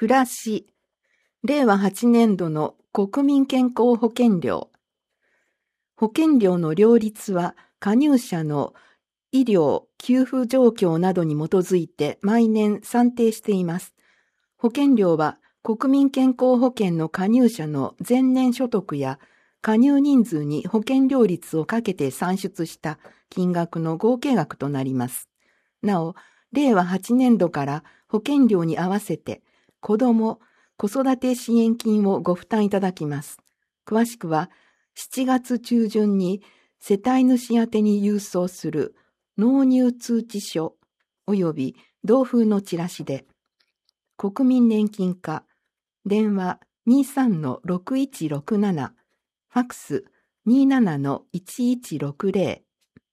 暮らし、令和8年度の国民健康保険料。保険料の料率は加入者の医療・給付状況などに基づいて毎年算定しています。保険料は国民健康保険の加入者の前年所得や加入人数に保険料率をかけて算出した金額の合計額となります。なお、令和8年度から保険料に合わせて子ども・子育て支援金をご負担いただきます。詳しくは7月中旬に世帯主宛てに郵送する納入通知書及び同封のチラシで、国民年金課、電話 23-6167、ファックス 27-1160、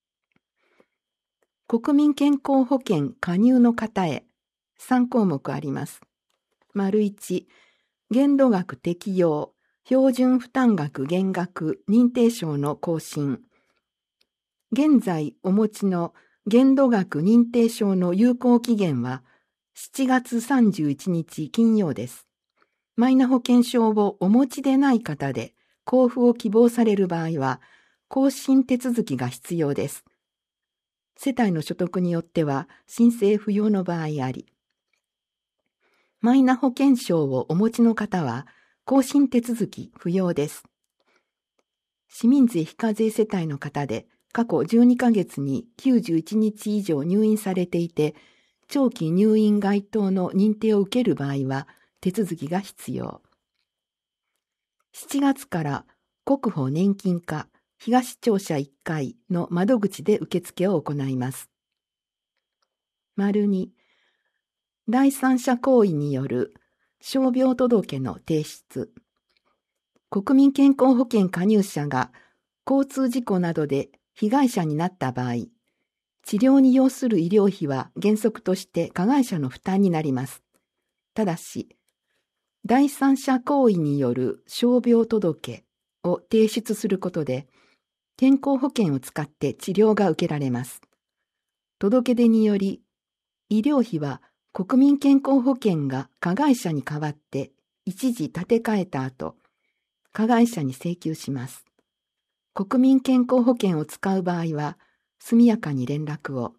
国民健康保険加入の方へ3項目あります。丸1、限度額適用、標準負担額減額認定証の更新。現在お持ちの限度額認定証の有効期限は7月31日金曜です。マイナ保険証をお持ちでない方で交付を希望される場合は更新手続きが必要です。世帯の所得によっては申請不要の場合あり、マイナ保険証をお持ちの方は更新手続き不要です。市民税非課税世帯の方で過去12ヶ月に91日以上入院されていて、長期入院該当の認定を受ける場合は手続きが必要。7月から国保年金課東庁舎1階の窓口で受付を行います。丸2、第三者行為による傷病届の提出。国民健康保険加入者が交通事故などで被害者になった場合、治療に要する医療費は原則として加害者の負担になります。ただし、第三者行為による傷病届を提出することで、健康保険を使って治療が受けられます。届け出により、医療費は国民健康保険が加害者に代わって一時立て替えた後、加害者に請求します。国民健康保険を使う場合は、速やかに連絡を。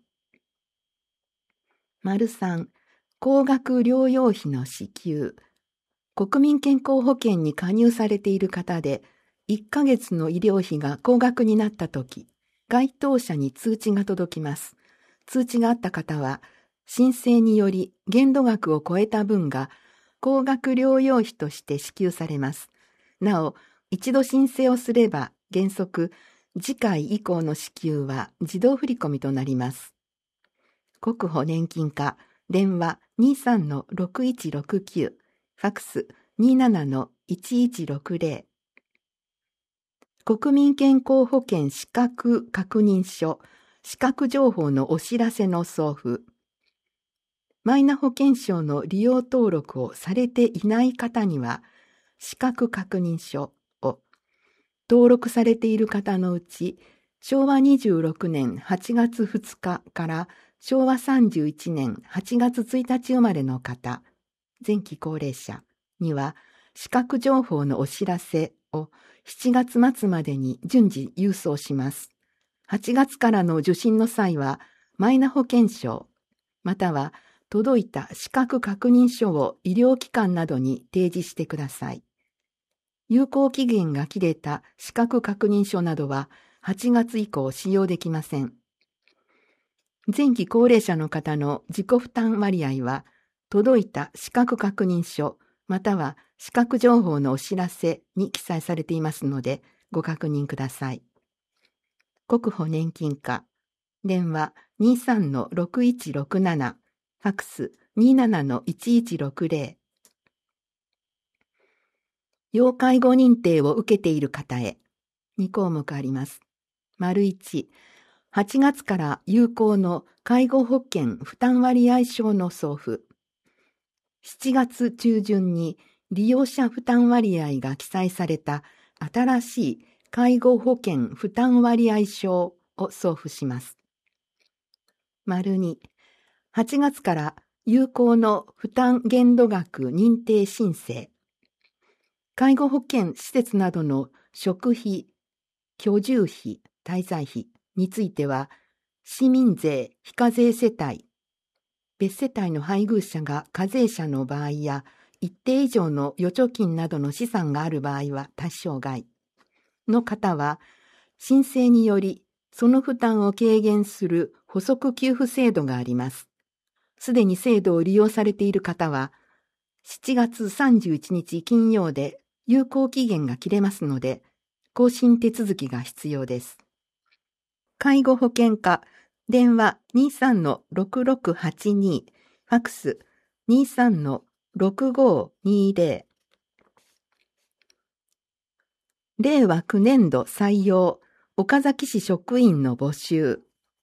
丸3、高額療養費の支給。国民健康保険に加入されている方で、1ヶ月の医療費が高額になったとき、該当者に通知が届きます。通知があった方は、申請により限度額を超えた分が高額療養費として支給されます。なお、一度申請をすれば原則、次回以降の支給は自動振込となります。国保年金課、電話 23-6169、ファックス 27-1160。国民健康保険資格確認書、資格情報のお知らせの送付。マイナ保険証の利用登録をされていない方には、資格確認書を、登録されている方のうち、昭和26年8月2日から昭和31年8月1日生まれの方、前期高齢者には、資格情報のお知らせを7月末までに順次郵送します。8月からの受診の際は、マイナ保険証、または届いた資格確認書を医療機関などに提示してください。有効期限が切れた資格確認書などは8月以降使用できません。前期高齢者の方の自己負担割合は、届いた資格確認書、または資格情報のお知らせに記載されていますので、ご確認ください。国保年金課、電話 23-6167、ファックス 27-1160。要介護認定を受けている方へ、2項目あります。丸1、8月から有効の介護保険負担割合証の送付。7月中旬に利用者負担割合が記載された新しい介護保険負担割合証を送付します。丸2、8月から有効の負担限度額認定申請。介護保険施設などの食費、居住費、滞在費については、市民税非課税世帯、別世帯の配偶者が課税者の場合や、一定以上の預貯金などの資産がある場合は対象外の方は、申請によりその負担を軽減する補足給付制度があります。すでに制度を利用されている方は、7月31日金曜で有効期限が切れますので、更新手続きが必要です。介護保険課、電話 23-6682、ファックス 23-6520。令和9年度採用、岡崎市職員の募集。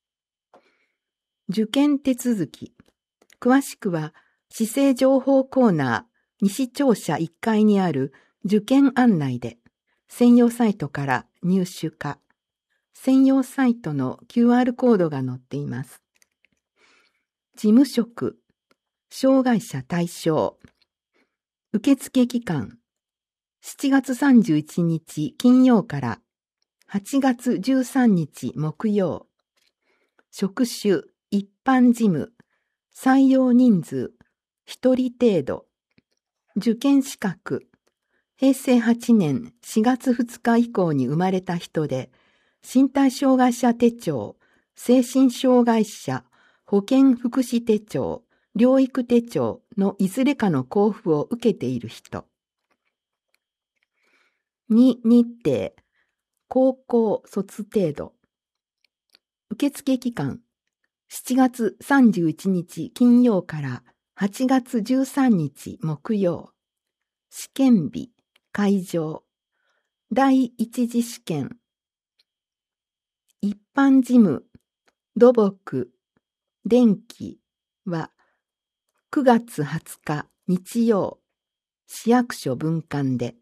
受験手続き。詳しくは、市政情報コーナー、西庁舎1階にある受験案内で、専用サイトから入手か、専用サイトの QR コードが載っています。事務職、障害者対象。受付期間、7月31日金曜から8月13日木曜。職種、一般事務。採用人数、1人程度。受験資格、平成8年4月2日以降に生まれた人で、身体障害者手帳、精神障害者、保健福祉手帳、療育手帳のいずれかの交付を受けている人。2、日程、高校卒程度。受付期間、7月31日金曜から8月13日木曜。試験日、会場。第一次試験。一般事務、土木、電気は9月20日日曜、市役所分館で。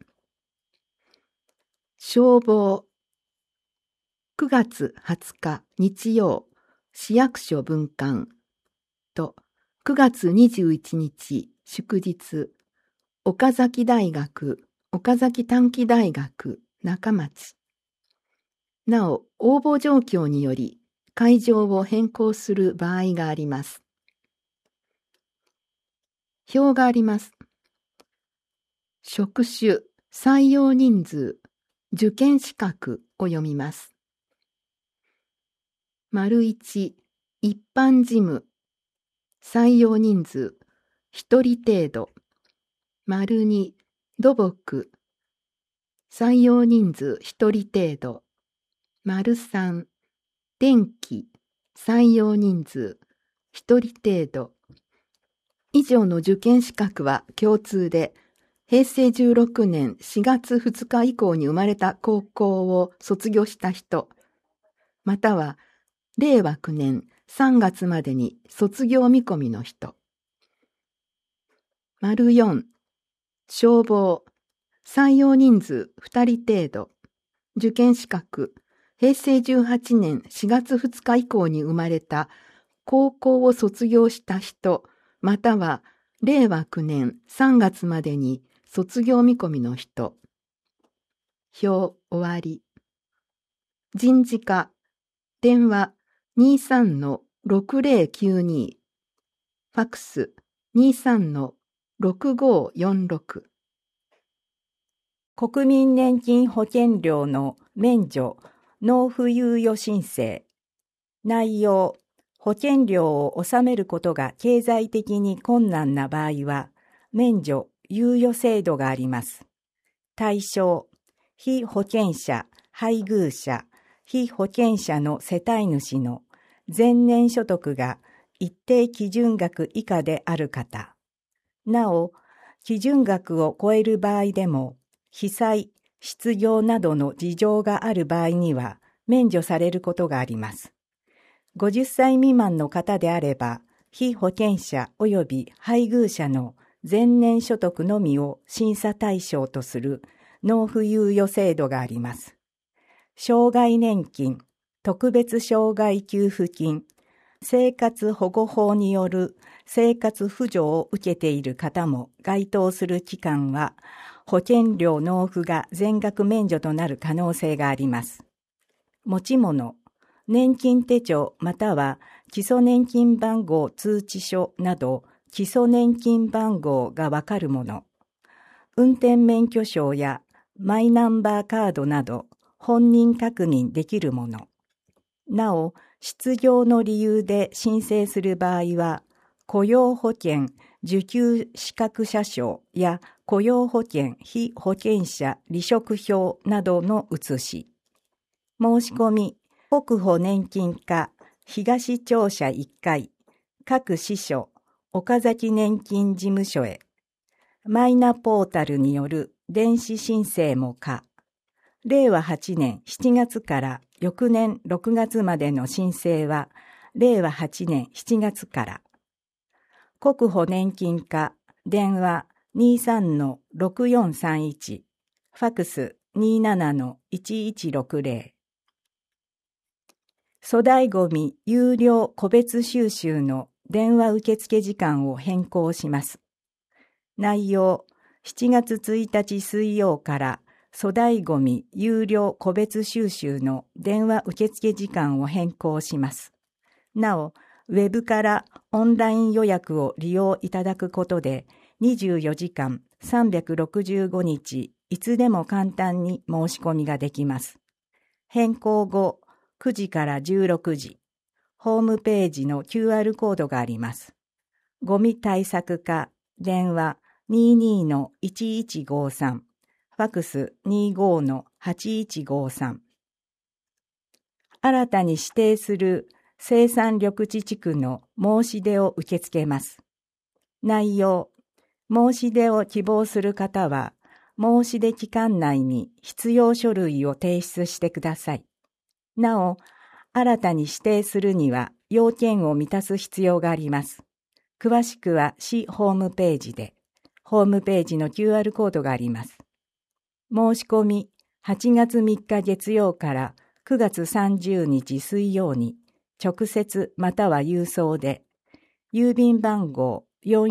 消防、9月20日日曜、市役所分館と9月21日祝日、岡崎大学、岡崎短期大学、中町。なお、応募状況により会場を変更する場合があります。表があります。職種、採用人数、受験資格を読みます。1、一般事務。採用人数、1人程度。2、土木。採用人数、1人程度。3、電気。採用人数、1人程度。以上の受験資格は共通で、平成16年4月2日以降に生まれた高校を卒業した人、または令和9年3月までに卒業見込みの人。4、消防、採用人数2人程度。受験資格、平成18年4月2日以降に生まれた高校を卒業した人、または令和9年3月までに卒業見込みの人。表終わり。人事課、電話 23-6092、ファックス 23-6546。 国民年金保険料の免除、納付猶予申請。内容、保険料を納めることが経済的に困難な場合は、免除、猶予制度があります。対象、被保険者、配偶者、被保険者の世帯主の前年所得が一定基準額以下である方。なお、基準額を超える場合でも、被災、失業などの事情がある場合には免除されることがあります。50歳未満の方であれば、被保険者及び配偶者の前年所得のみを審査対象とする納付猶予制度があります。障害年金、特別障害給付金、 生活保護法による生活扶助を受けている方も該当する期間は、保険料納付が全額免除となる可能性があります。持ち物、年金手帳または基礎年金番号通知書など基礎年金番号がわかるもの、運転免許証やマイナンバーカードなど本人確認できるもの。なお、失業の理由で申請する場合は、雇用保険受給資格者証や雇用保険被保険者離職票などの写し。申し込み、国保年金課東庁舎1階、各支所、岡崎年金事務所へ。マイナポータルによる電子申請も可。令和8年7月から翌年6月までの申請は、令和8年7月から。国保年金課、電話 23-6431、ファクス 27-1160。粗大ごみ有料個別収集の電話受付時間を変更します。内容、7月1日水曜から粗大ごみ有料個別収集の電話受付時間を変更します。なお、ウェブからオンライン予約を利用いただくことで、24時間365日いつでも簡単に申し込みができます。変更後、9時から16時、ホームページの QR コードがあります。ゴミ対策課、電話 22-1153、ファクス 25-8153。新たに指定する生産緑地地区の申し出を受け付けます。内容、申し出を希望する方は、申し出期間内に必要書類を提出してください。なお、新たに指定するには要件を満たす必要があります。詳しくは市ホームページで、ホームページの QR コードがあります。申し込み、8月3日月曜から9月30日水曜に、直接または郵送で、郵便番号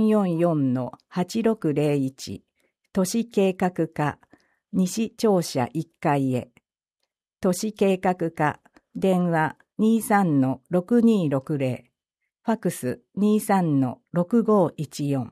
444-8601、都市計画課、西庁舎1階へ。都市計画課、電話 23-6260、ファクス 23-6514。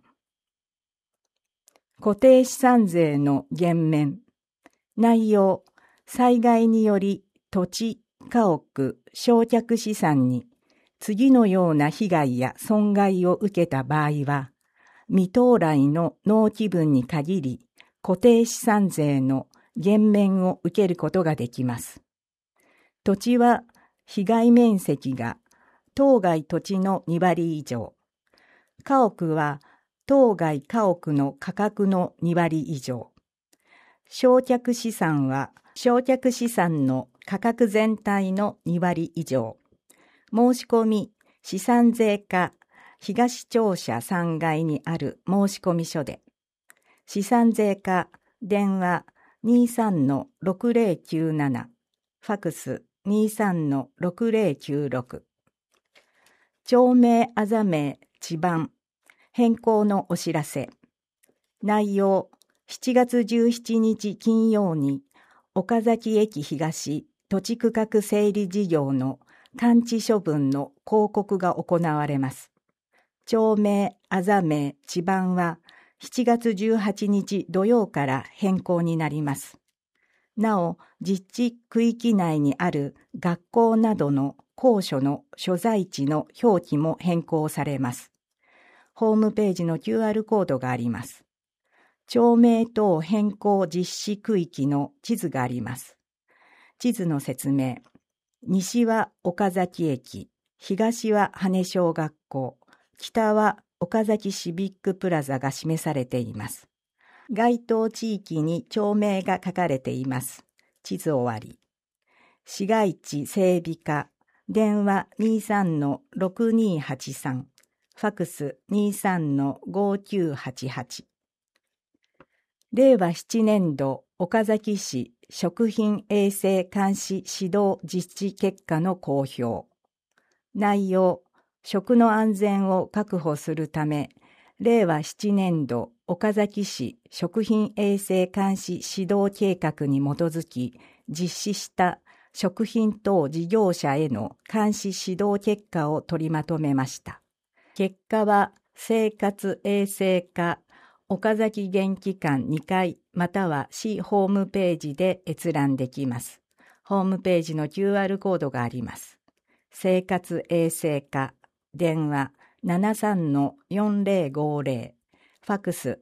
固定資産税の減免。内容、災害により土地、家屋、焼却資産に次のような被害や損害を受けた場合は、未到来の納期分に限り固定資産税の減免を受けることができます。土地は被害面積が当該土地の2割以上、家屋は当該家屋の価格の2割以上、焼却資産は焼却資産の価格全体の2割以上。申し込み、資産税課東庁舎3階にある申込書で、資産税課電話 23-6097、ファクス 23-6096。町名あざ名地番変更のお知らせ。内容、7月17日金曜に岡崎駅東土地区画整理事業の完治処分の広告が行われます。町名あざ名地番は7月18日土曜から変更になります。なお、実地区域内にある学校などの校舎の所在地の表記も変更されます。ホームページの QR コードがあります。町名等変更実施区域の地図があります。地図の説明。西は岡崎駅、東は羽小学校、北は岡崎シビックプラザが示されています。該当地域に町名が書かれています。地図終わり。市街地整備課、電話 23-6283、ファクス 23-5988。令和7年度岡崎市食品衛生監視指導実地結果の公表。内容、 食の安全を確保するため、令和7年度岡崎市食品衛生監視指導計画に基づき実施した食品等事業者への監視指導結果を取りまとめました。結果は生活衛生課岡崎現機関2階または市ホームページで閲覧できます。ホームページの QR コードがあります。生活衛生課電話 73-4050 ファクス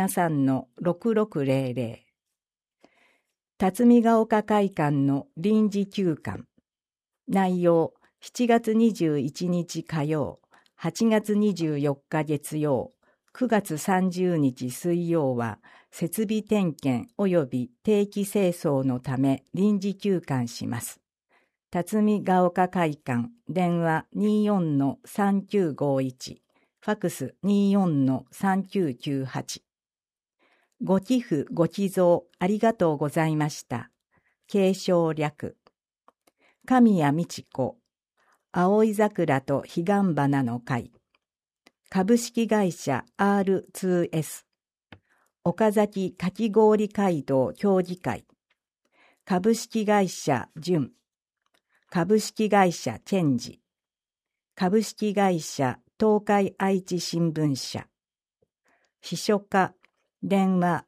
73-6600 辰巳ヶ丘会館の臨時休館内容7月21日火曜8月24日月曜9月30日水曜は設備点検及び定期清掃のため臨時休館します。辰巳ヶ丘会館電話 24-3951 ファクス 24-3998 ご寄付ご寄贈ありがとうございました。継承略神谷美智子青い桜と彼岸花の会株式会社 R2S 岡崎かき氷街道協議会株式会社純株式会社チェンジ株式会社東海愛知新聞社秘書課電話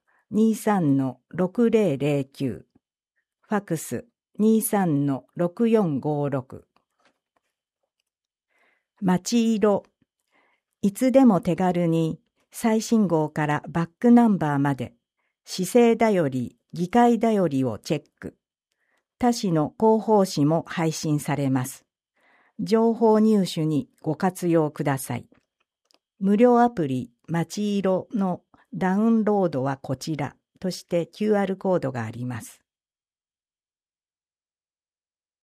23-6009 ファクス 23-6456 町色いつでも手軽に最新号からバックナンバーまで市政だより議会だよりをチェック他市の広報誌も配信されます。情報入手にご活用ください。無料アプリまちいろのダウンロードはこちらとして QR コードがあります。